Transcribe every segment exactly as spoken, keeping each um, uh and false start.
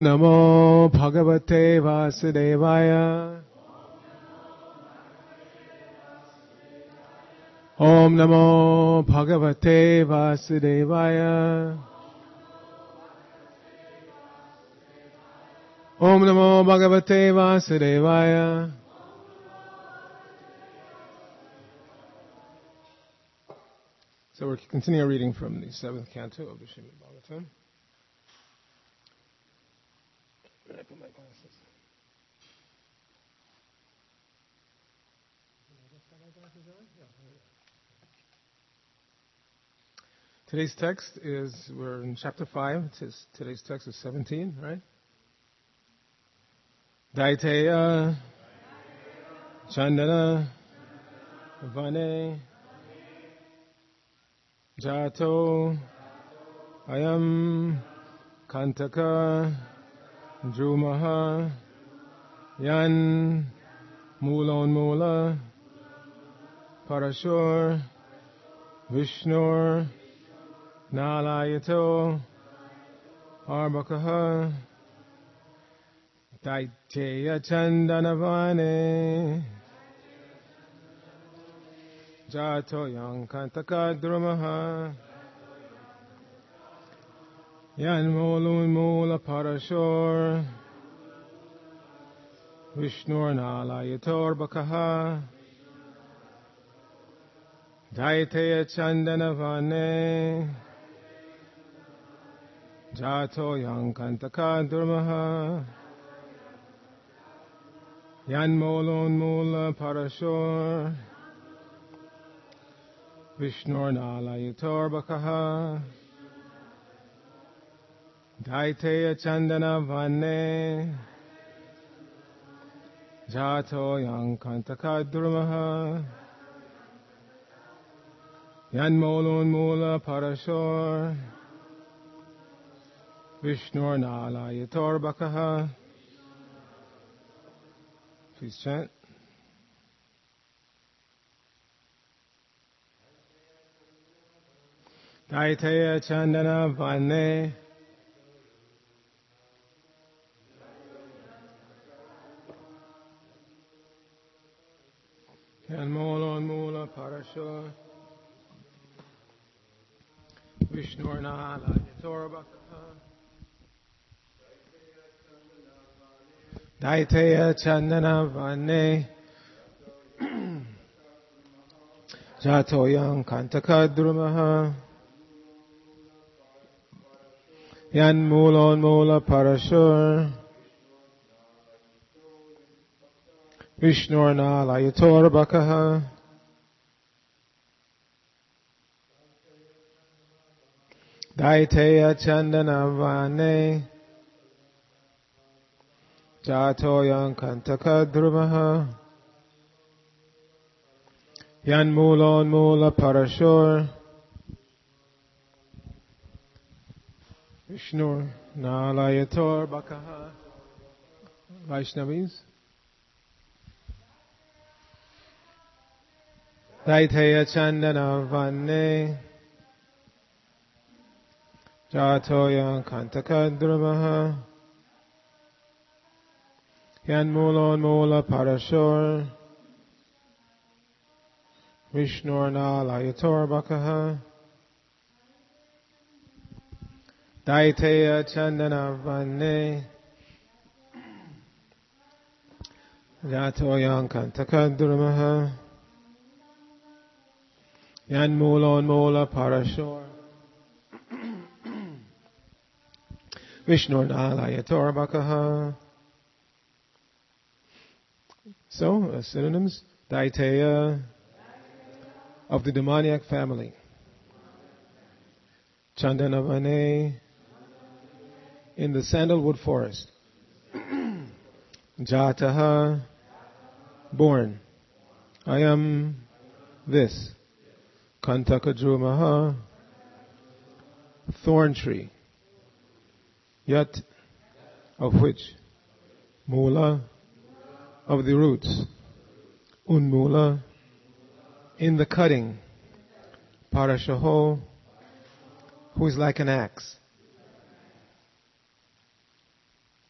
Namo Bhagavate Vasudevaya. Om Namo Bhagavate Vasudevaya. Om Namo Bhagavate Vasudevaya. So we're continuing our reading from the seventh canto of the Srimad Bhagavatam. Where did I put my glasses? Today's text is, we're in chapter five. It says, today's text is seventeen, right? Daiteya Chandana Vane Jato Ayam Kantaka Drumaha Yan Mulon Mula Parashur Vishnur Nalayato Arbakaha Daiteya Chandanavane Jato Yankantaka Drumaha Yan Mulun Mula Parashur Vishnur Nalayato Arbakaha Daiteya Chandanavane Jato Yankantaka Drumaha Yan Molon Mula Parashur Vishnur Nalayator Bakaha Daiteya Chandana Vane Jato Yankantaka Drumaha Yan Molon Mula Parashur Vishnur Nalayator Bakaha. Please chant. Daiteya Chandana Vane Yan Molon Mula Parashur Vishnur Nalayator Bakaha Daiteya Chandana Vane Jato Yankantaka Drumaha Yan Mulon Mula Parashur Vishnur Nalayator Bakaha Daiteya Chandana Vane Jato Yankantaka Drumaha Yan Mulon Mula Parashur Vishnur Nalayator Bakaha. Vaishnavis. Daiteya Chandana Vane Jato Yankantaka Drumaha Yan Mulon Mula Parashur Vishnur Nalayator Bakaha Daiteya Chandana Vane Jato Yankantaka Drumaha Yan Mulon Mula Parashur Vishnur Nalayator Bakaha. So, uh, synonyms. Daiteya, of the demoniac family. Chandanavane, in the sandalwood forest. Jataha, born. I am this. Kantakadrumaha, thorn tree. Yat, of which. Mula, of the roots. Unmula, in the cutting. Parashaho, who is like an axe.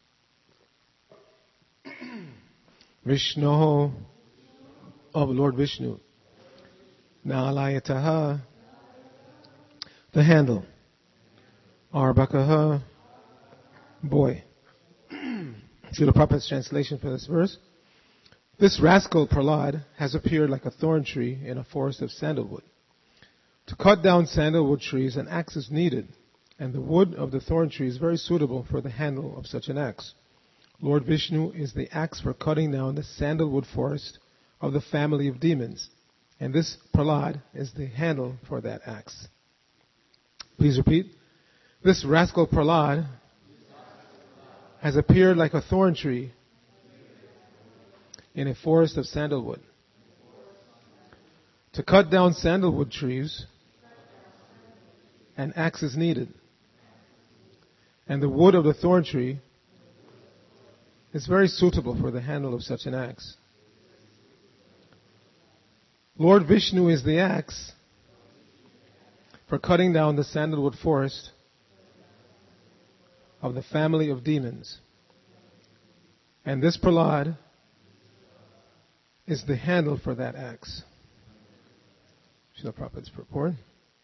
Vishnoho, of Lord Vishnu. Nalayataha, the handle. Arbakaha, boy. Srila Prabhupada's translation for this verse. This rascal Prahlad has appeared like a thorn tree in a forest of sandalwood. To cut down sandalwood trees, an axe is needed, and the wood of the thorn tree is very suitable for the handle of such an axe. Lord Vishnu is the axe for cutting down the sandalwood forest of the family of demons, and this Prahlad is the handle for that axe. Please repeat. This rascal Prahlad has appeared like a thorn tree in a forest of sandalwood. To cut down sandalwood trees, an axe is needed, and the wood of the thorn tree is very suitable for the handle of such an axe. Lord Vishnu is the axe for cutting down the sandalwood forest of the family of demons. And this Prahlad is the handle for that axe. Srila Prabhupada's purport.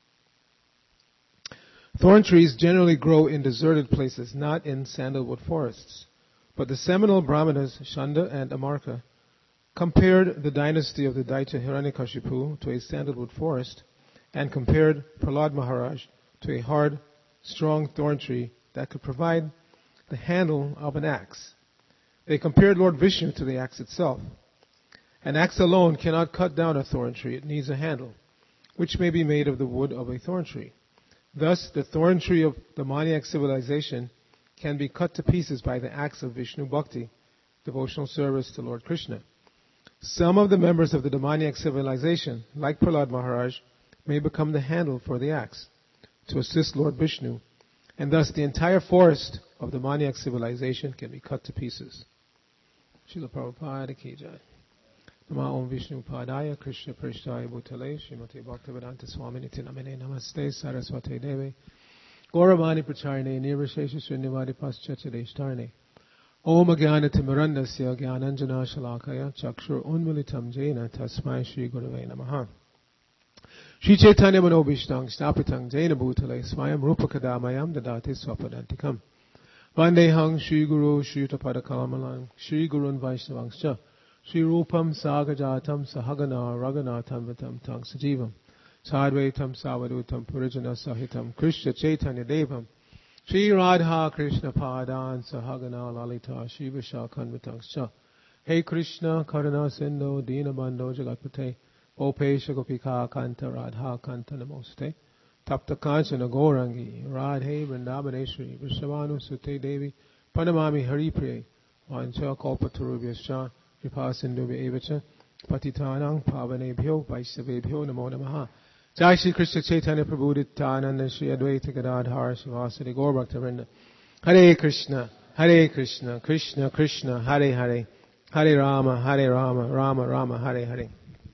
Thorn trees generally grow in deserted places, not in sandalwood forests. But the seminal Brahmanas, Shanda and Amarka, compared the dynasty of the Daitya Hiranyakashipu to a sandalwood forest, and compared Prahlad Maharaj to a hard, strong thorn tree that could provide the handle of an axe. They compared Lord Vishnu to the axe itself. An axe alone cannot cut down a thorn tree. It needs a handle, which may be made of the wood of a thorn tree. Thus, the thorn tree of the Maniac civilization can be cut to pieces by the axe of Vishnu Bhakti, devotional service to Lord Krishna. Some of the members of the demoniac civilization, like Prahlad Maharaj, may become the handle for the axe to assist Lord Vishnu, and thus the entire forest of the demoniac civilization can be cut to pieces. Srila Prabhupada ki jai. Nama Om Vishnu Padaya Krishna Prishtaya Bhutale Srimati Bhaktivedanta Swaminiti Namane Namaste Saraswati Deve Gauravani Pracharne Nirvashesha Srinivadi Paschachadeshtarne Om Agyana Timirandasya Gyananjana Shalakaya Chakshur Unmilitam Jaina Tasmai Shri Gurave Namaha Shri Chaitanya Manobhishtang Stapitang Jaina Bhutale Swayam Rupakadamayam Dadati Swapadantikam Vandehang Shri Guru Shri Utapada Kalamalang Shri Gurun Vaishnavangscha Shri Rupam Sagajatam Sahagana Raghunatham Vitam Tang Sajivam Sadvaitam Savadutam Purijana Sahitam Krishna Chaitanya Devam Shri Radha Krishna Padan Sahagana Lalita Shri Vishakhan Cha Hey Krishna Karuna Sindhu Dina Bandho Jagatpate Opesha Gopika Kanta Radha Kanta Namoste Tapta Kanchana Gaurangi Radhe Vrindavaneshwari Vishavanu Sute Devi Panamami Haripriya Vancha Kalpatarubhyascha Kripa Sindhubhya evacha Patitanang Pavanebhyo Vaishnavebhyo Namo Namaha Jai Shri Krishna Chaitanya Prabhu Nityananda Shri Advaita Gadadhar Shivasadi Gaur Bhaktivinoda Hare Krishna Hare Krishna Krishna Krishna Hare Hare Hare Rama Hare Rama Rama Rama Hare Hare.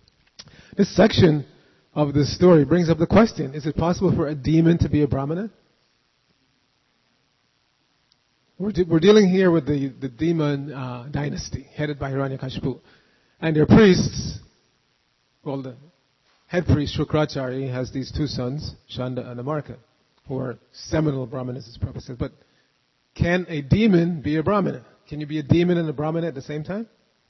This section of the story brings up the question, is it possible for a demon to be a Brahmana? We're, de- we're dealing here with the, the demon uh, dynasty headed by Hiranyakashipu. And their priests, well, the head priest Shukracharya has these two sons, Shanda and Amarka, who are seminal Brahmanas, as Prabhupada says. But can a demon be a Brahmana? Can you be a demon and a Brahmana at the same time?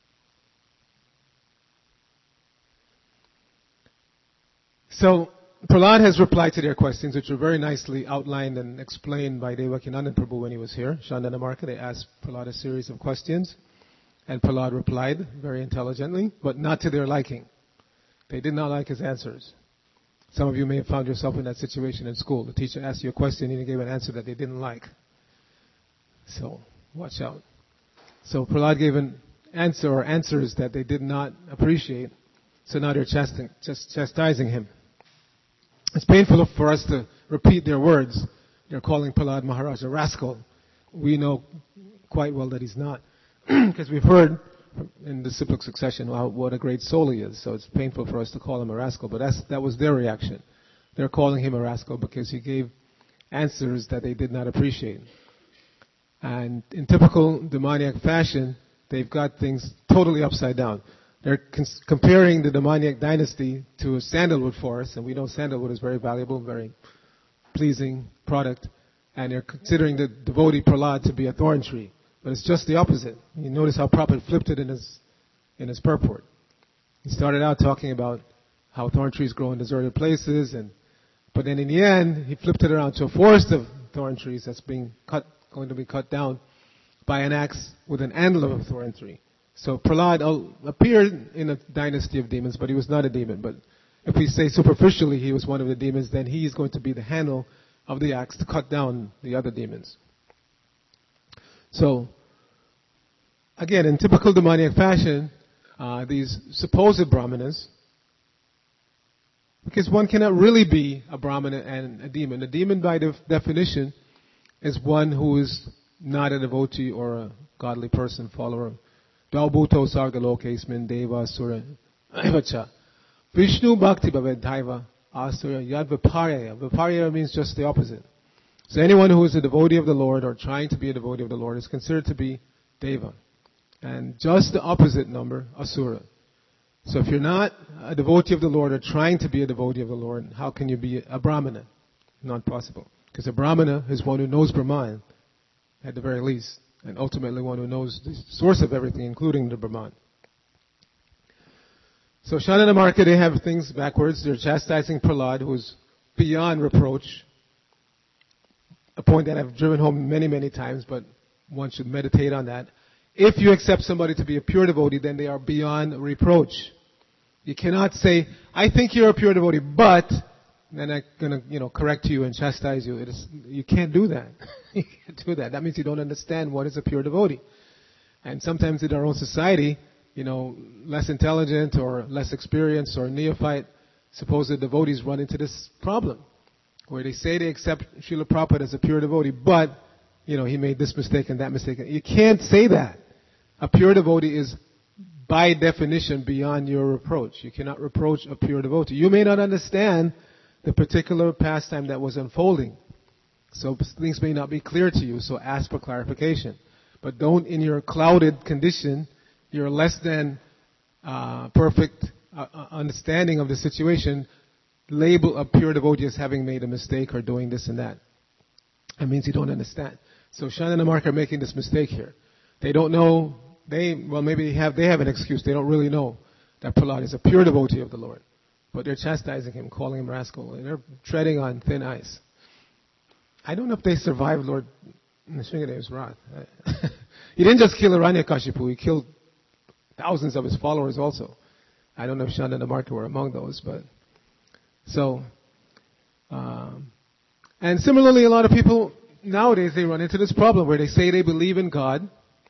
So, Prahlad has replied to their questions, which were very nicely outlined and explained by Devakinandan Prabhu when he was here. Shanda and Amarka, they asked Prahlad a series of questions, and Prahlad replied very intelligently, but not to their liking. They did not like his answers. Some of you may have found yourself in that situation in school. The teacher asked you a question and you gave an answer that they didn't like. So, watch out. So Prahlad gave an answer or answers that they did not appreciate. So now they're chastising, just chastising him. It's painful for us to repeat their words. They're calling Prahlad Maharaj a rascal. We know quite well that he's not. Because we've heard in the cyclic succession how, what a great soul he is. So it's painful for us to call him a rascal. But that's, that was their reaction. They're calling him a rascal because he gave answers that they did not appreciate. And in typical demoniac fashion, they've got things totally upside down. They're cons- comparing the demoniac dynasty to a sandalwood forest, and we know sandalwood is very valuable, very pleasing product, and they're considering the devotee Prahlad to be a thorn tree. But it's just the opposite. You notice how Prabhupada flipped it in his in his purport. He started out talking about how thorn trees grow in deserted places, and but then in the end, he flipped it around to a forest of thorn trees that's being cut, going to be cut down by an axe with an handle of a thorn tree. So Prahlad appeared in a dynasty of demons, but he was not a demon. But if we say superficially he was one of the demons, then he is going to be the handle of the axe to cut down the other demons. So, again, in typical demoniac fashion, uh, these supposed brahmanas, because one cannot really be a brahmana and a demon. A demon, by def- definition, is one who is not a devotee or a godly person, follower. Dvaubhuto sargalokesmin deva sura vacha. Vishnu bhakti bhavedhaiva asura yad viparya. Viparya means just the opposite. So anyone who is a devotee of the Lord or trying to be a devotee of the Lord is considered to be deva. And just the opposite number, asura. So if you're not a devotee of the Lord or trying to be a devotee of the Lord, how can you be a brahmana? Not possible. Because a brahmana is one who knows Brahman, at the very least, and ultimately one who knows the source of everything, including the Brahman. So Shanda and Amarka, they have things backwards. They're chastising Prahlad, who's beyond reproach. A point that I've driven home many, many times, but one should meditate on that. If you accept somebody to be a pure devotee, then they are beyond reproach. You cannot say, I think you're a pure devotee, but then I'm going to, you know, correct you and chastise you. It is, you can't do that. You can't do that. That means you don't understand what is a pure devotee. And sometimes in our own society, you know, less intelligent or less experienced or neophyte supposed devotees run into this problem, where they say they accept Srila Prabhupada as a pure devotee, but, you know, he made this mistake and that mistake. You can't say that. A pure devotee is, by definition, beyond your reproach. You cannot reproach a pure devotee. You may not understand the particular pastime that was unfolding. So things may not be clear to you, so ask for clarification. But don't, in your clouded condition, your less than uh, perfect uh, understanding of the situation, label a pure devotee as having made a mistake or doing this and that. That means you don't understand. So Shanda and Amarka are making this mistake here. They don't know, they, well maybe they have, they have an excuse. They don't really know that Prahlad is a pure devotee of the Lord. But they're chastising him, calling him rascal, and they're treading on thin ice. I don't know if they survived Lord Nrsingadev's wrath. He didn't just kill Hiranyakashipu, he killed thousands of his followers also. I don't know if Shanda and Amarka were among those, but so, um, and similarly, a lot of people nowadays, they run into this problem where they say they believe in God,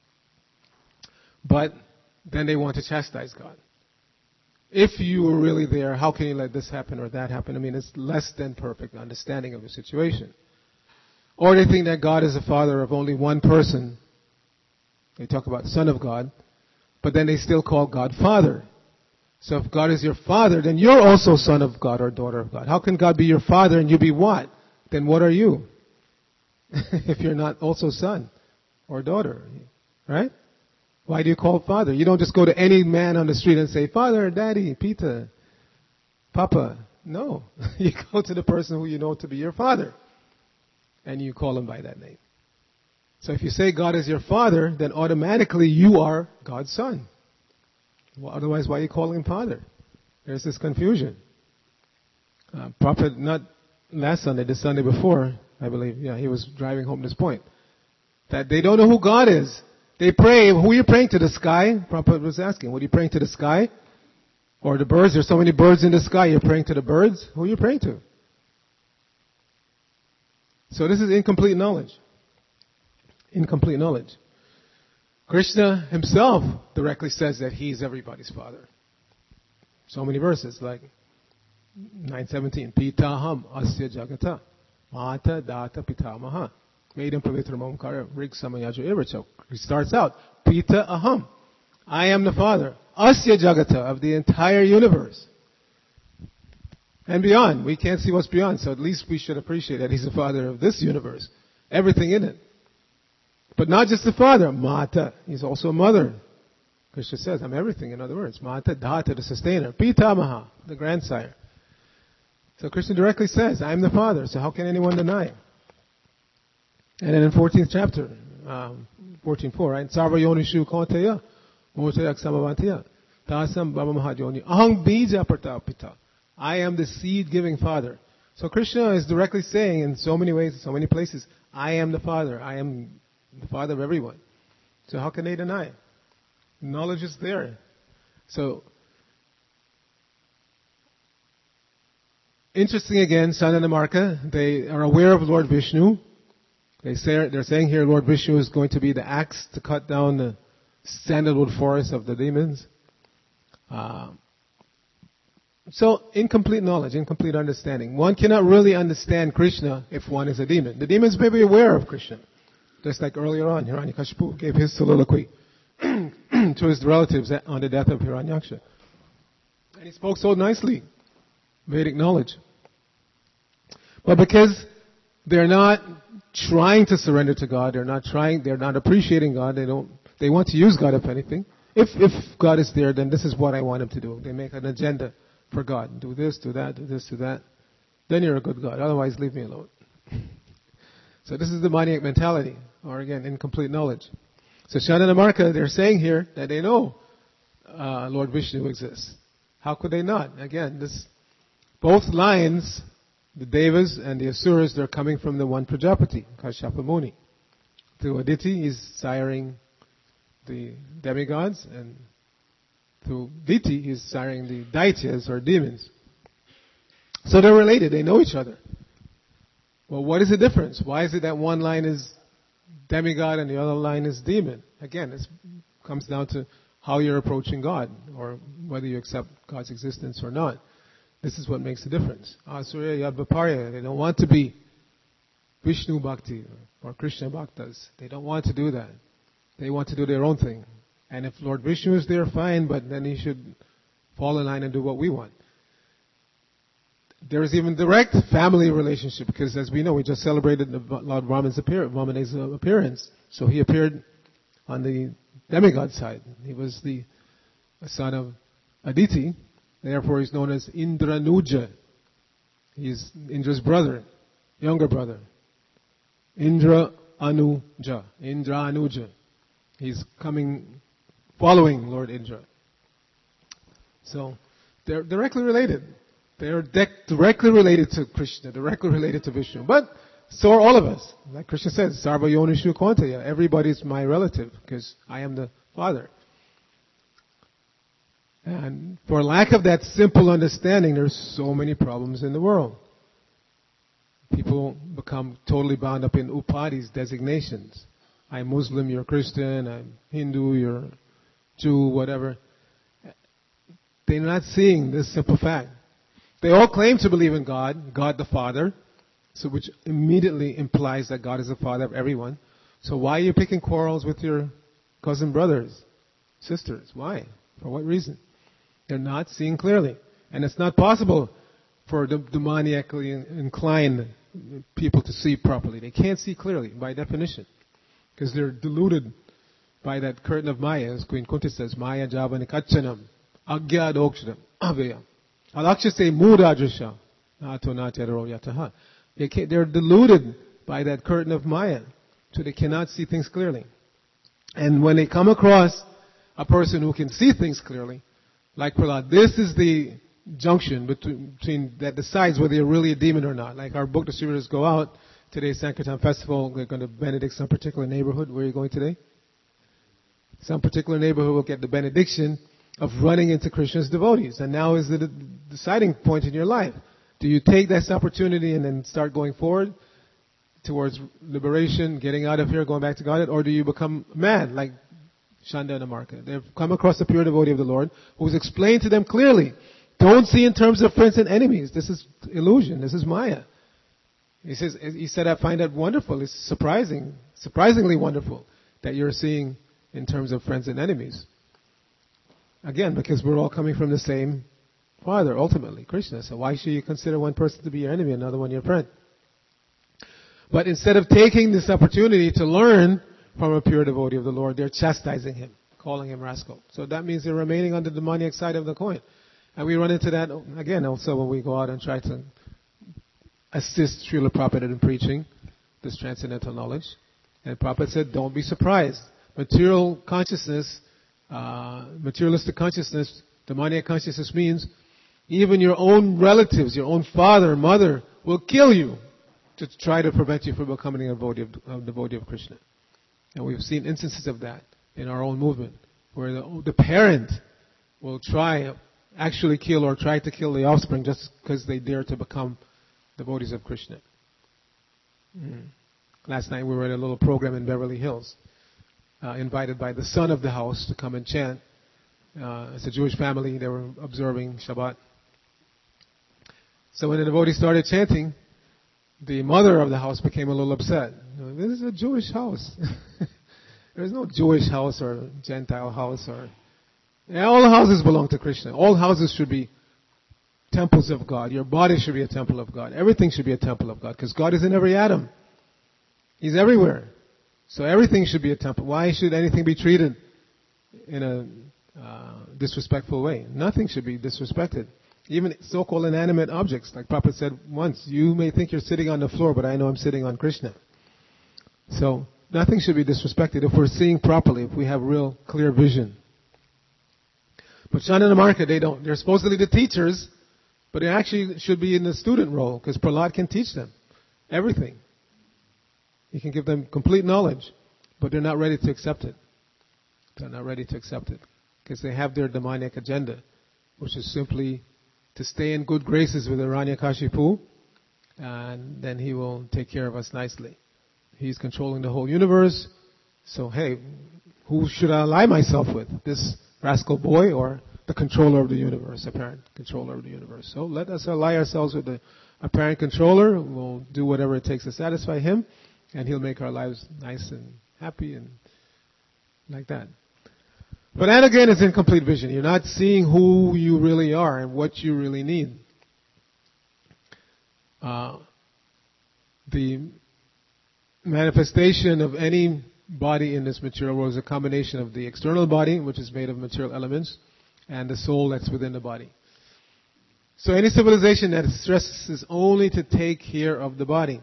but then they want to chastise God. If you were really there, how can you let this happen or that happen? I mean, it's less than perfect understanding of the situation. Or they think that God is the father of only one person. They talk about Son of God, but then they still call God Father. So if God is your father, then you're also son of God or daughter of God. How can God be your father and you be what? Then what are you? If you're not also son or daughter, right? Why do you call father? You don't just go to any man on the street and say, Father, Daddy, Peter, Papa. No. You go to the person who you know to be your father, and you call him by that name. So if you say God is your father, then automatically you are God's son. Well, otherwise, why are you calling him father? There's this confusion. Uh, Prophet, not last Sunday, the Sunday before, I believe, yeah, he was driving home this point. That they don't know who God is. They pray, who are you praying to? The sky? Prabhupada was asking, what are you praying to, the sky? Or the birds? There's so many birds in the sky, you're praying to the birds? Who are you praying to? So this is incomplete knowledge. Incomplete knowledge. Krishna himself directly says that he's everybody's father. So many verses, like nine seventeen. Pitaham asya jagata. Mata data pitamaha. Vedam pavitram omkara rig samayaju iracha. He starts out, Pita aham. I am the father. Asya jagata, of the entire universe. And beyond. We can't see what's beyond, so at least we should appreciate that he's the father of this universe. Everything in it. But not just the father, Mata. He's also a mother. Krishna says, I'm everything, in other words. Mata Dhata, the sustainer. Pitamaha, the grandsire. So Krishna directly says, I'm the Father, so how can anyone deny? And then in fourteenth chapter, um, fourteen four, right? Sarva yonishu kaunteya, motayak samavantaya, tasam bhava mahajoni, ahang bija pratapita. I am the seed-giving Father. So Krishna is directly saying in so many ways, in so many places, I am the Father. I am the Father of everyone. So how can they deny it? Knowledge is there. So, interesting again, Shanda and Amarka, they are aware of Lord Vishnu. They say, they're saying here Lord Vishnu is going to be the axe to cut down the sandalwood forest of the demons. Uh, so, incomplete knowledge, incomplete understanding. One cannot really understand Krishna if one is a demon. The demons may be aware of Krishna. Just like earlier on, Hiranyakashipu gave his soliloquy to his relatives on the death of Hiranyaksha. And he spoke so nicely, Vedic knowledge. But because they're not trying to surrender to God, they're not trying, they're not appreciating God, they don't, they want to use God if anything. If, if God is there, then this is what I want him to do. They make an agenda for God. Do this, do that, do this, do that. Then you're a good God. Otherwise, leave me alone. So this is the maniac mentality, or again, incomplete knowledge. So Shanda and Amarka, they're saying here that they know uh, Lord Vishnu exists. How could they not? Again, this both lines, the Devas and the Asuras, they're coming from the one Prajapati, Kashyapa Muni. Through Aditi, he's siring the demigods, and through Diti, he's siring the Daityas, or demons. So they're related, they know each other. Well, what is the difference? Why is it that one line is demigod and the other line is demon? Again, it comes down to how you're approaching God, or whether you accept God's existence or not. This is what makes the difference. Asurya Yadvaparya, they don't want to be Vishnu Bhakti or Krishna Bhaktas. They don't want to do that. They want to do their own thing. And if Lord Vishnu is there, fine, but then he should fall in line and do what we want. There is even direct family relationship, because as we know, we just celebrated Lord Vaman's appearance, appearance. So he appeared on the demigod side. He was the son of Aditi. Therefore, he's known as Indranuja. He's Indra's brother, younger brother. Indra Anuja. Indra Anuja. He's coming, following Lord Indra. So, they're directly related. They are de- directly related to Krishna, directly related to Vishnu. But so are all of us. Like Krishna says, Sarva Yonishu Kaunteya. Everybody's my relative, because I am the Father. And for lack of that simple understanding, there's so many problems in the world. People become totally bound up in upadhis, designations. I'm Muslim, you're Christian, I'm Hindu, you're Jew, whatever. They're not seeing this simple fact. They all claim to believe in God, God the Father, so which immediately implies that God is the Father of everyone. So why are you picking quarrels with your cousin brothers, sisters? Why? For what reason? They're not seeing clearly. And it's not possible for the demoniacally inclined people to see properly. They can't see clearly, by definition, because they're deluded by that curtain of Maya, as Queen Kunti says, Maya Javanikachanam, Agya Dokshadam, Avya. Alakshase Mudadrisha, Atonatero Yataha. They're deluded by that curtain of Maya, so they cannot see things clearly. And when they come across a person who can see things clearly, like Prahlad, this is the junction between, between that decides whether you're really a demon or not. Like our book distributors go out, today's Sankirtan Festival, they're going to benedict some particular neighborhood. Where are you going today? Some particular neighborhood will get the benediction of running into Krishna's devotees. And now is the deciding point in your life. Do you take this opportunity and then start going forward towards liberation, getting out of here, going back to God? Or do you become mad like Shanda and Amarka? They've come across a pure devotee of the Lord who's explained to them clearly. Don't see in terms of friends and enemies. This is illusion. This is Maya. He says, he said, I find that wonderful. It's surprising, surprisingly wonderful that you're seeing in terms of friends and enemies. Again, because we're all coming from the same Father, ultimately, Krishna. So why should you consider one person to be your enemy and another one your friend? But instead of taking this opportunity to learn from a pure devotee of the Lord, they're chastising him, calling him rascal. So that means they're remaining on the demonic side of the coin. And we run into that again also when we go out and try to assist Srila Prabhupada in preaching this transcendental knowledge. And Prabhupada said, don't be surprised. Material consciousness, uh, materialistic consciousness, demoniac consciousness means even your own relatives, your own father, mother will kill you to try to prevent you from becoming a devotee of, a devotee of Krishna. And we've seen instances of that in our own movement, where the, the parent will try, actually kill or try to kill the offspring just because they dare to become devotees of Krishna. Mm. Last night we were at a little program in Beverly Hills, uh, invited by the son of the house to come and chant. Uh, it's a Jewish family, they were observing Shabbat. So when the devotee started chanting, the mother of the house became a little upset. This is a Jewish house. There's no Jewish house or Gentile house or... Yeah, all houses belong to Krishna. All houses should be temples of God. Your body should be a temple of God. Everything should be a temple of God because God is in every atom. He's everywhere. So everything should be a temple. Why should anything be treated in a uh, disrespectful way? Nothing should be disrespected. Even so-called inanimate objects. Like Prabhupada said once, you may think you're sitting on the floor, but I know I'm sitting on Krishna. So nothing should be disrespected if we're seeing properly, if we have real clear vision. But Chanda and Amarka, they don't. They're supposedly the teachers, but they actually should be in the student role because Prahlad can teach them everything. He can give them complete knowledge, but they're not ready to accept it. They're not ready to accept it because they have their demonic agenda, which is simply to stay in good graces with Hiranyakashipu, and then he will take care of us nicely. He's controlling the whole universe, so hey, who should I ally myself with? This rascal boy or the controller of the universe, apparent controller of the universe? So let us ally ourselves with the apparent controller. We'll do whatever it takes to satisfy him, and he'll make our lives nice and happy and like that. But that again is incomplete vision. You're not seeing who you really are and what you really need. Uh, the manifestation of any body in this material world is a combination of the external body, which is made of material elements, and the soul that's within the body. So any civilization that stresses only to take care of the body,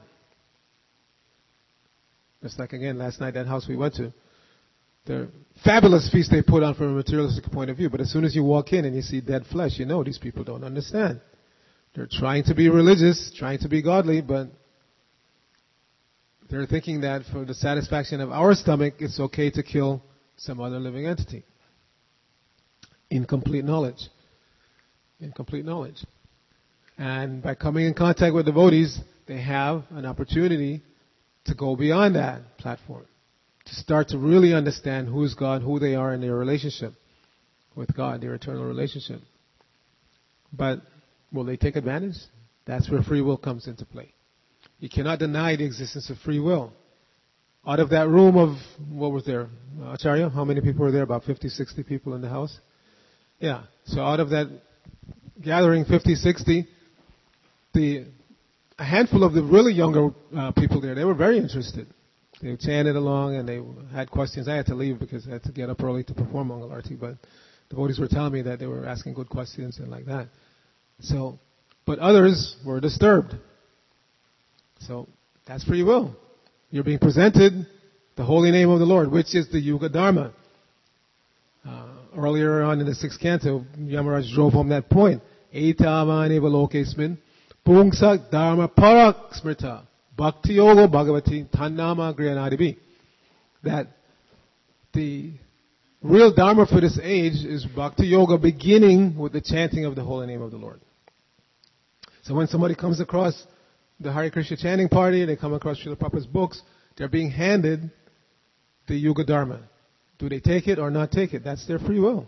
just like again last night that house we went to, the fabulous feast they put on from a materialistic point of view, but as soon as you walk in and you see dead flesh, you know these people don't understand. They're trying to be religious, trying to be godly, but they're thinking that for the satisfaction of our stomach, it's okay to kill some other living entity. Incomplete knowledge. Incomplete knowledge. And by coming in contact with devotees, they have an opportunity to go beyond that platform, to start to really understand who's God, who they are in their relationship with God, their eternal relationship. But will they take advantage? That's where free will comes into play. You cannot deny the existence of free will. Out of that room of, what was there? Acharya, how many people were there? About fifty, sixty people in the house? Yeah. So out of that gathering, fifty, sixty, the, a handful of the really younger uh, people there, they were very interested. They chanted along and they had questions. I had to leave because I had to get up early to perform Mangal Arati, but the devotees were telling me that they were asking good questions and like that. So, but others were disturbed. So, that's free will. You're being presented the holy name of the Lord, which is the Yuga Dharma. Uh, earlier on in the sixth canto, Yamaraj drove home that point. Etamani valokesmin pungsak dharma parak smrita bhakti yoga bhagavati tannama griyanadibi. That the real dharma for this age is bhakti yoga, beginning with the chanting of the holy name of the Lord. So when somebody comes across the Hare Krishna chanting party, they come across Srila Prabhupada's books, they're being handed the Yuga Dharma. Do they take it or not take it? That's their free will.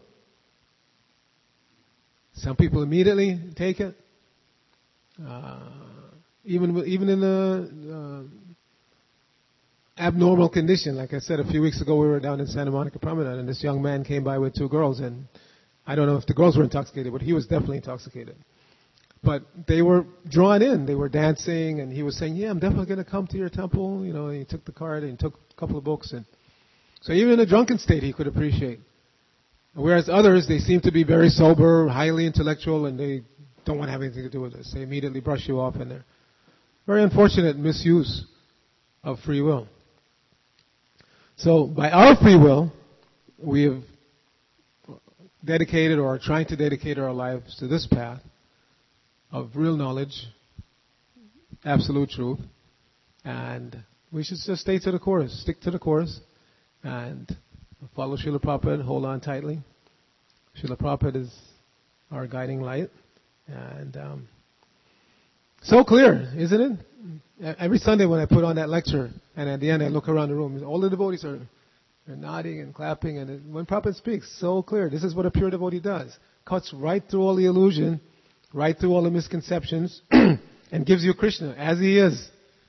Some people immediately take it. Uh, even even in the uh, abnormal condition, like I said a few weeks ago, we were down in Santa Monica Promenade, and this young man came by with two girls, and I don't know if the girls were intoxicated, but he was definitely intoxicated. But they were drawn in. They were dancing, and he was saying, yeah, I'm definitely going to come to your temple. You know, and he took the card and he took a couple of books. And so even in a drunken state, he could appreciate Whereas others, they seem to be very sober, highly intellectual, and they don't want to have anything to do with this. They immediately brush you off, and they're very unfortunate misuse of free will. So by our free will, we have dedicated or are trying to dedicate our lives to this path of real knowledge, absolute truth, and we should just stay to the course, stick to the course, and follow Srila Prabhupada, hold on tightly. Srila Prabhupada is our guiding light, and um, so clear, isn't it? Every Sunday when I put on that lecture, and at the end I look around the room, all the devotees are they're nodding and clapping, and it, when Prabhupada speaks, so clear. This is what a pure devotee does. Cuts right through all the illusion, right through all the misconceptions, and gives you Krishna as he is.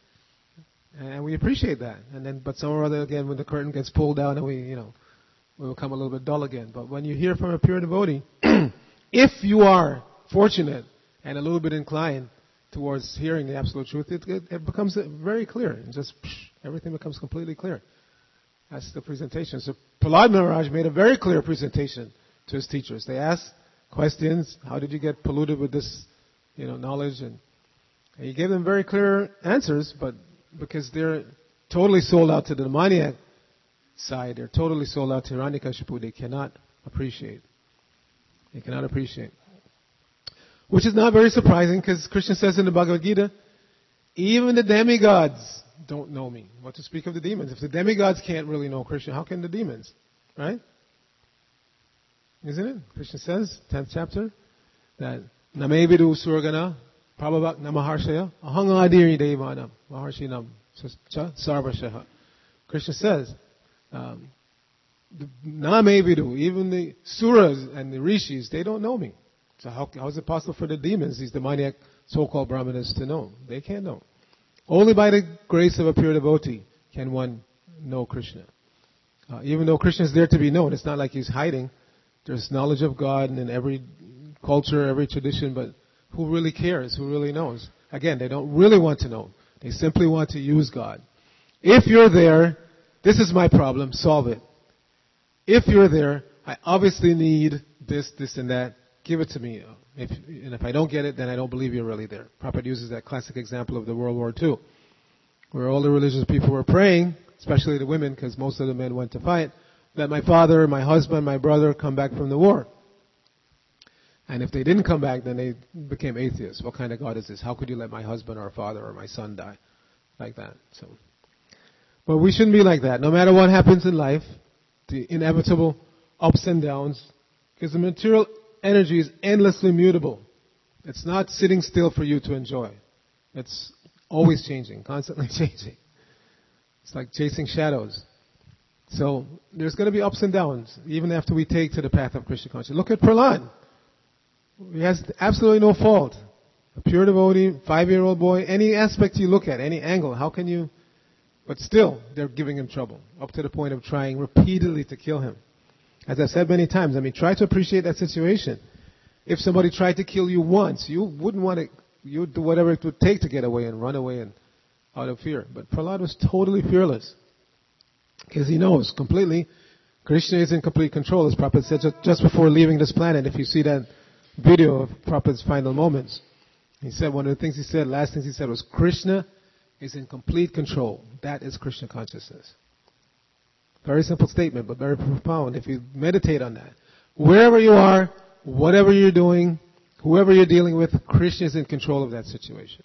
And we appreciate that. And then, but somewhere or other, again, when the curtain gets pulled down, and we, you know, we become a little bit dull again. But when you hear from a pure devotee, if you are fortunate and a little bit inclined towards hearing the absolute truth, it, it, it becomes very clear. And just psh, everything becomes completely clear. That's the presentation. So Prahlad Maharaj made a very clear presentation to his teachers. They asked questions. How did you get polluted with this, you know, knowledge? And, and he gave them very clear answers, but because they're totally sold out to the demoniac side, they're totally sold out to Hiranyakashipu, they cannot appreciate. They cannot appreciate. Which is not very surprising, because Krishna says in the Bhagavad Gita, even the demigods don't know me. What to speak of the demons? If the demigods can't really know Krishna, how can the demons? Right? Isn't it? Krishna says, tenth chapter, that Namevidu Surgana Prabhavak Namaharshaya Ahangadiri Devanam Maharshinam Sarvashaha. Krishna says, um, Namevidu, even the Suras and the Rishis, they don't know me. So how, how is it possible for the demons, these demoniac so-called Brahmanas, to know? They can't know. Only by the grace of a pure devotee can one know Krishna. Uh, even though Krishna is there to be known, it's not like he's hiding. There's knowledge of God in every culture, every tradition, but who really cares? Who really knows? Again, they don't really want to know. They simply want to use God. If you're there, this is my problem, solve it. If you're there, I obviously need this, this, and that. Give it to me. If, and if I don't get it, then I don't believe you're really there. Prabhupada uses that classic example of the World War Two, where all the religious people were praying, especially the women, because most of the men went to fight, that my father, my husband, my brother come back from the war. And if they didn't come back, then they became atheists. What kind of God is this? How could you let my husband or father or my son die? Like that. So, but we shouldn't be like that. No matter what happens in life, the inevitable ups and downs, because the material energy is endlessly mutable. It's not sitting still for you to enjoy. It's always changing, constantly changing. It's like chasing shadows. So there's going to be ups and downs, even after we take to the path of Krishna consciousness. Look at Prahlad. He has absolutely no fault. A pure devotee, five-year-old boy, any aspect you look at, any angle, how can you... But still, they're giving him trouble, up to the point of trying repeatedly to kill him. As I've said many times, I mean, try to appreciate that situation. If somebody tried to kill you once, you wouldn't want to, you would do whatever it would take to get away and run away and out of fear. But Prahlad was totally fearless. Because he knows completely, Krishna is in complete control, as Prabhupada said just, just before leaving this planet. If you see that video of Prabhupada's final moments, he said, one of the things he said, last things he said was, Krishna is in complete control. That is Krishna consciousness. Very simple statement, but very profound if you meditate on that. Wherever you are, whatever you're doing, whoever you're dealing with, Krishna is in control of that situation.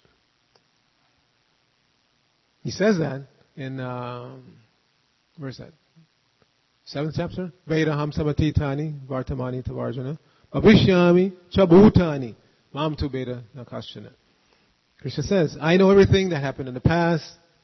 He says that in, um, where is that? Seventh chapter? Vedaham samatitani vartamani tavarjana abhishyami chabhutani mam tu beda nakashana. Krishna says, I know everything that happened in the past.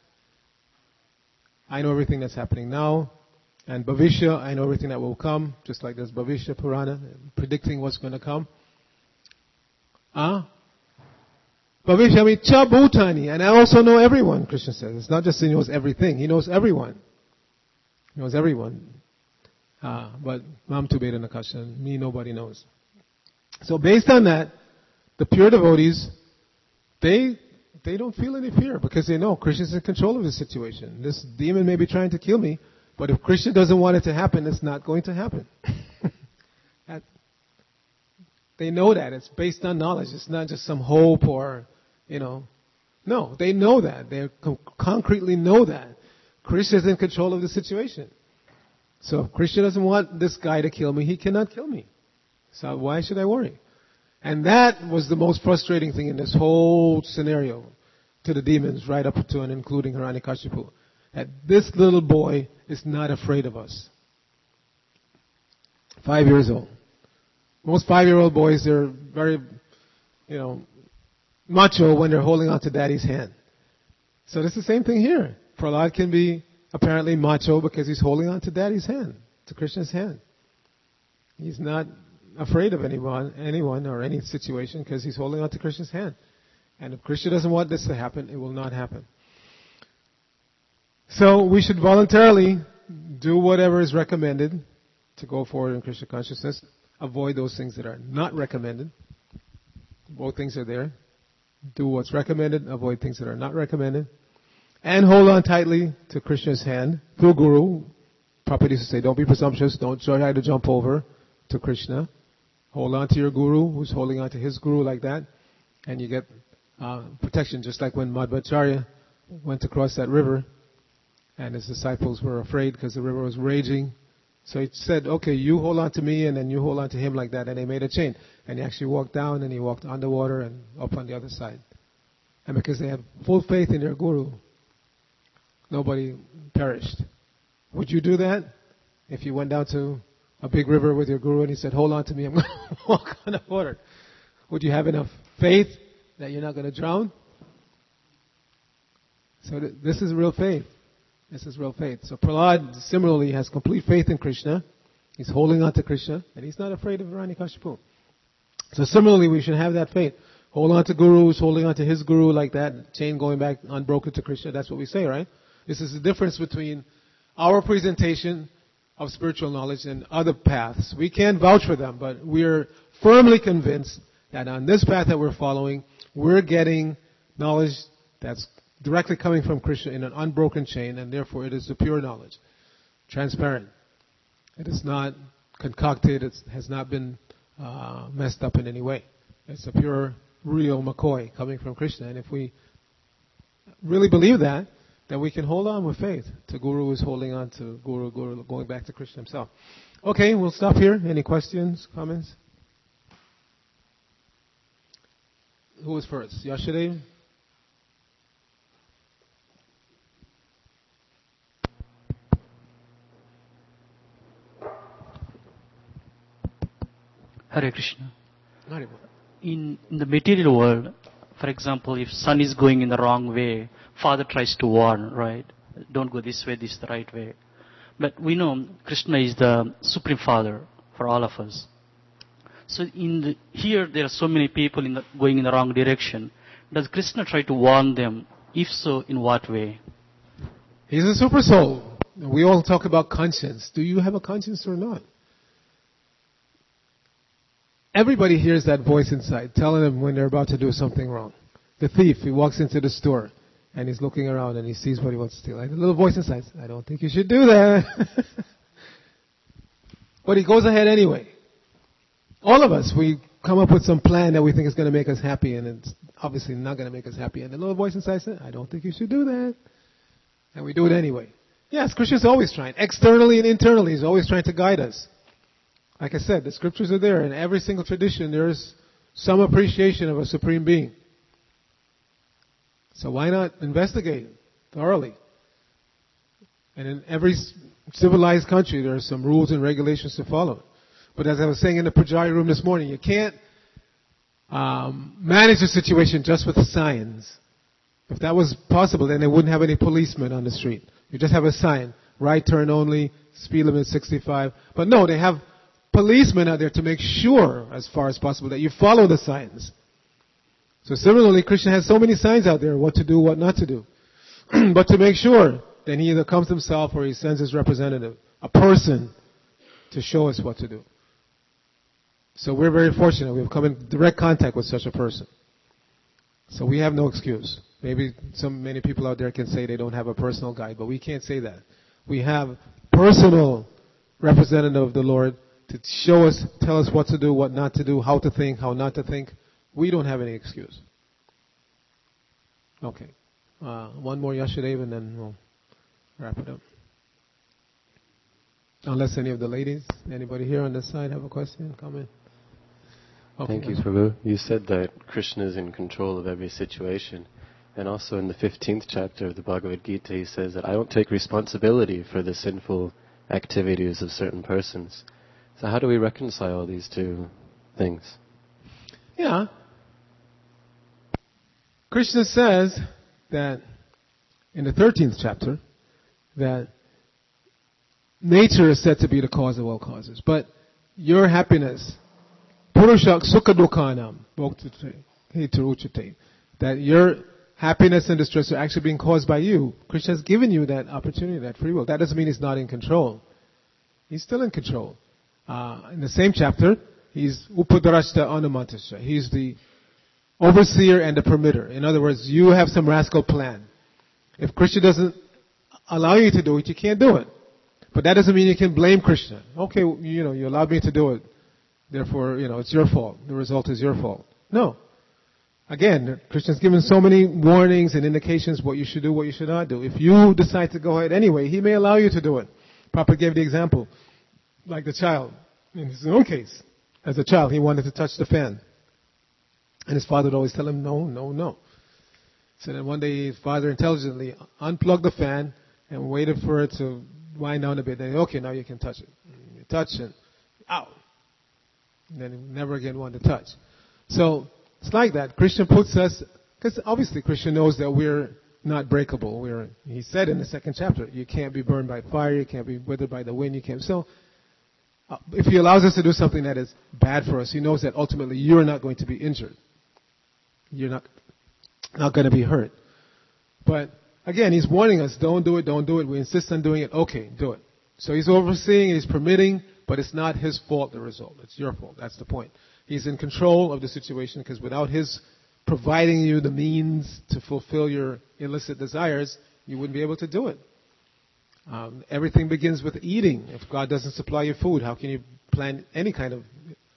I know everything that's happening now. And Bhavishya, I know everything that will come, just like there's Bhavishya Purana, predicting what's going to come. Ah? Bhavishyami cha bhutani. And I also know everyone, Krishna says. It's not just he knows everything, he knows everyone. He knows everyone. Ah, but mam tu beda nakashan, me nobody knows. So based on that, the pure devotees, they they don't feel any fear because they know Krishna is in control of the situation. This demon may be trying to kill me, but if Krishna doesn't want it to happen, it's not going to happen. They know that. It's based on knowledge. It's not just some hope or, you know. No, they know that. They co- concretely know that. Krishna is in control of the situation. So if Krishna doesn't want this guy to kill me, he cannot kill me. So why should I worry? And that was the most frustrating thing in this whole scenario to the demons, right up to and including Hiranyakashipu. That this little boy is not afraid of us. Five years old. Most five-year-old boys, they're very, you know, macho when they're holding on to daddy's hand. So it's the same thing here. Prahlad can be apparently macho because he's holding on to daddy's hand, to Krishna's hand. He's not afraid of anyone, anyone or any situation because he's holding on to Krishna's hand. And if Krishna doesn't want this to happen, it will not happen. So we should voluntarily do whatever is recommended to go forward in Krishna consciousness. Avoid those things that are not recommended. Both things are there. Do what's recommended, avoid things that are not recommended. And hold on tightly to Krishna's hand through Guru. Prabhupada used to say, don't be presumptuous, don't try to jump over to Krishna. Hold on to your Guru, who's holding on to his Guru like that, and you get uh, protection, just like when Madhvacharya went to cross that river, and his disciples were afraid because the river was raging. So he said, okay, you hold on to me, and then you hold on to him like that, and they made a chain. And he actually walked down, and he walked underwater and up on the other side. And because they had full faith in their Guru, nobody perished. Would you do that if you went down to a big river with your Guru and he said, hold on to me, I'm going to walk on the water? Would you have enough faith that you're not going to drown? So th- this is real faith. This is real faith. So Prahlad similarly has complete faith in Krishna. He's holding on to Krishna and he's not afraid of Hiranyakashipu. So similarly we should have that faith. Hold on to Gurus, holding on to his Guru like that, chain going back unbroken to Krishna. That's what we say, right? This is the difference between our presentation of spiritual knowledge and other paths. We can't vouch for them, but we're firmly convinced that on this path that we're following, we're getting knowledge that's directly coming from Krishna in an unbroken chain, and therefore it is the pure knowledge, transparent. It is not concocted, it has not been uh, messed up in any way. It's a pure, real McCoy coming from Krishna, and if we really believe that, then we can hold on with faith to Guru who is holding on to Guru, Guru going back to Krishna himself. Okay, we'll stop here. Any questions, comments? Who was first? Yashadev? Hare Krishna. Hare. In, in the material world, for example, if son is going in the wrong way, father tries to warn, right? Don't go this way, this is the right way. But we know Krishna is the Supreme Father for all of us. So in the, here there are so many people in the, going in the wrong direction. Does Krishna try to warn them? If so, in what way? He's a super soul. We all talk about conscience. Do you have a conscience or not? Everybody hears that voice inside telling them when they're about to do something wrong. The thief, he walks into the store and he's looking around and he sees what he wants to steal. And the little voice inside says, I don't think you should do that. But he goes ahead anyway. All of us, we come up with some plan that we think is going to make us happy, and it's obviously not going to make us happy. And the little voice inside says, I don't think you should do that. And we do it anyway. Yes, Krishna's always trying. Externally and internally, he's always trying to guide us. Like I said, the scriptures are there. In every single tradition, there's some appreciation of a supreme being. So why not investigate thoroughly? And in every civilized country, there are some rules and regulations to follow. But as I was saying in the Pujari room this morning, you can't um, manage a situation just with signs. If that was possible, then they wouldn't have any policemen on the street. You just have a sign, right turn only, speed limit sixty-five. But no, they have policemen out there to make sure, as far as possible, that you follow the signs. So similarly, Krishna has so many signs out there, what to do, what not to do. But to make sure, then he either comes himself or he sends his representative, a person, to show us what to do. So we're very fortunate. We've come in direct contact with such a person. So we have no excuse. Maybe some many people out there can say they don't have a personal guide, but we can't say that. We have personal representative of the Lord to show us, tell us what to do, what not to do, how to think, how not to think, we don't have any excuse. Okay. Uh, one more Yashadev and then we'll wrap it up. Unless any of the ladies, anybody here on this side have a question, comment? Okay, Thank you, Prabhu. You said that Krishna is in control of every situation. And also in the fifteenth chapter of the Bhagavad Gita, he says that I don't take responsibility for the sinful activities of certain persons. So how do we reconcile these two things? Yeah. Krishna says that in the thirteenth chapter that nature is said to be the cause of all causes. But your happiness, Purusha Sukha Dukhanam, that your happiness and distress are actually being caused by you. Krishna has given you that opportunity, that free will. That doesn't mean he's not in control. He's still in control. Uh, in the same chapter, he's Upadarashta Anumatasya. He's the overseer and the permitter. In other words, you have some rascal plan. If Krishna doesn't allow you to do it, you can't do it. But that doesn't mean you can blame Krishna. Okay, you know, you allowed me to do it. Therefore, you know, it's your fault. The result is your fault. No. Again, Krishna's given so many warnings and indications what you should do, what you should not do. If you decide to go ahead anyway, he may allow you to do it. Prabhupada gave the example, like the child. In his own case, as a child, he wanted to touch the fan. And his father would always tell him, no, no, no. So then one day his father intelligently unplugged the fan and waited for it to wind down a bit. Then, okay, now you can touch it. You touch it. Ow. And then he never again wanted to touch. So it's like that. Krishna puts us, because obviously Krishna knows that we're not breakable. We're, he said in the second chapter, you can't be burned by fire, you can't be withered by the wind, you can't. So uh, if he allows us to do something that is bad for us, he knows that ultimately you're not going to be injured. You're not, not going to be hurt. But again, he's warning us, don't do it, don't do it. We insist on doing it. Okay, do it. So he's overseeing, he's permitting, but it's not his fault, the result. It's your fault. That's the point. He's in control of the situation because without his providing you the means to fulfill your illicit desires, you wouldn't be able to do it. Um, everything begins with eating. If God doesn't supply you food, how can you plan any kind of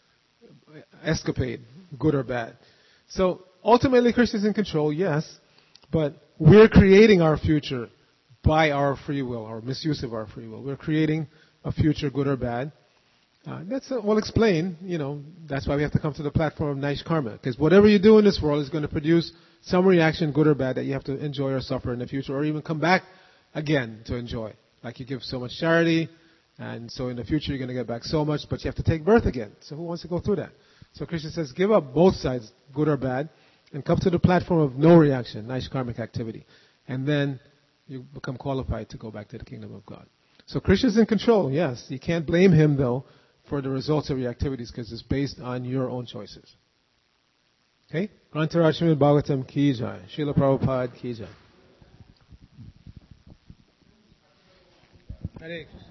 escapade, good or bad? So ultimately, Krishna is in control, yes, but we're creating our future by our free will, or misuse of our free will. We're creating a future, good or bad. Uh, that's uh, well explained. You know, that's why we have to come to the platform of Naish Karma, because whatever you do in this world is going to produce some reaction, good or bad, that you have to enjoy or suffer in the future, or even come back again to enjoy. Like you give so much charity, and so in the future you're going to get back so much, but you have to take birth again. So who wants to go through that? So Krishna says, give up both sides, good or bad, and come to the platform of no reaction, nice karmic activity. And then you become qualified to go back to the kingdom of God. So Krishna's in control, yes. You can't blame him, though, for the results of your activities because it's based on your own choices. Okay? Grantaraj Srimad Bhagavatam ki jai. Srila Prabhupada ki jai. Hare Krishna.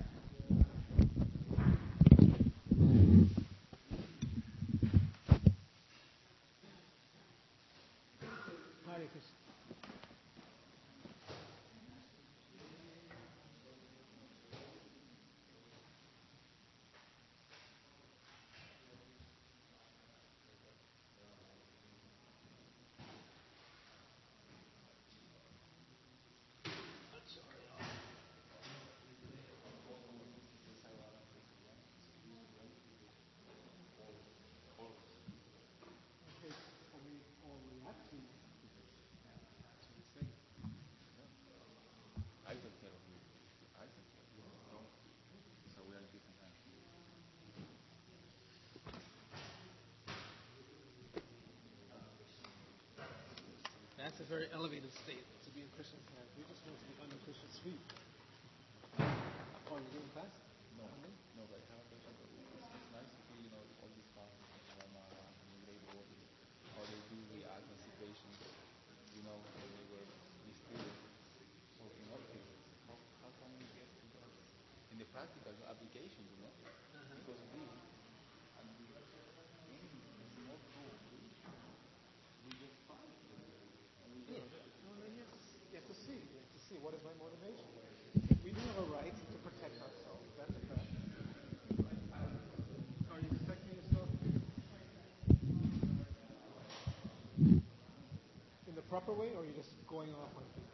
That's a very elevated state to be in Krishna's hands. We just want to be under Krishna's feet. Oh, you're giving class? No, no, no, but I have a question. It's nice to see, you know, all these classes in Kalamara and the great world, how they do react in situations, you know, where they were mysterious. So in what cases, how, how can we get to that? In the practical application, you know, uh-huh. Because we, and we, we not go, we just fight. Yeah. No, no, yes. You have to see. You have to see what is my motivation. We do have a right to protect ourselves. That's proper way, or are you just going off on people?